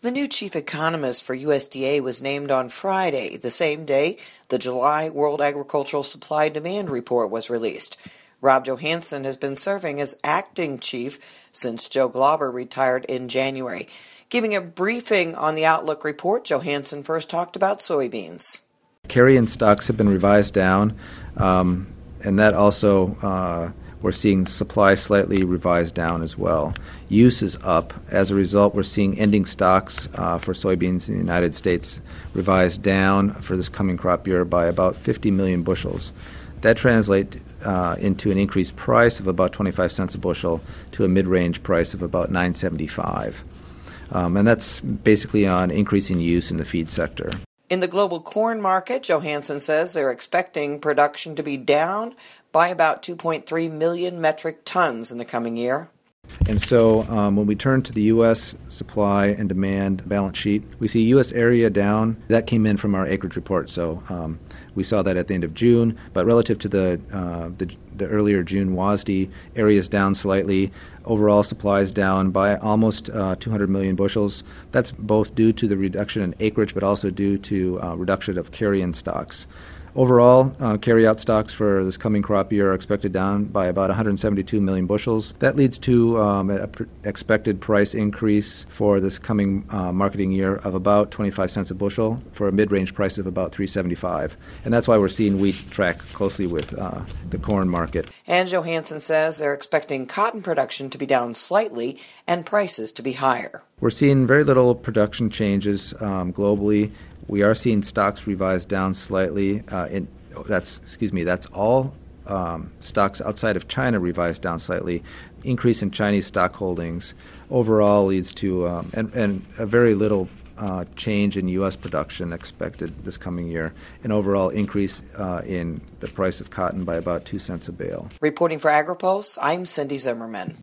The new chief economist for USDA was named on Friday, the same day the July World Agricultural Supply Demand Report was released. Rob Johansson has been serving as acting chief since Joe Glauber retired in January. Giving a briefing on the Outlook report, Johansson first talked about soybeans. Carry-in stocks have been revised down, and that also we're seeing supply slightly revised down as well. Use is up. As a result, we're seeing ending stocks for soybeans in the United States revised down for this coming crop year by about 50 million bushels. That translates into an increased price of about 25 cents a bushel to a mid-range price of about $9.75. And that's basically on increasing use in the feed sector. In the global corn market, Johansson says they're expecting production to be down by about 2.3 million metric tons in the coming year. And so when we turn to the U.S. supply and demand balance sheet, we see U.S. area down. That came in from our acreage report, so we saw that at the end of June. But relative to the earlier June WASDE, area is down slightly. Overall supply is down by almost 200 million bushels. That's both due to the reduction in acreage, but also due to reduction of carry-in stocks. Overall, carry-out stocks for this coming crop year are expected down by about 172 million bushels. That leads to an expected price increase for this coming marketing year of about 25 cents a bushel for a mid-range price of about $3.75. And that's why we're seeing wheat track closely with the corn market. And Johansson says they're expecting cotton production to be down slightly and prices to be higher. We're seeing very little production changes globally. We are seeing stocks revised down slightly. That's all stocks outside of China revised down slightly. Increase in Chinese stock holdings overall leads to and a very little change in U.S. production expected this coming year. An overall increase in the price of cotton by about 2 cents a bale. Reporting for AgriPulse, I'm Cindy Zimmerman.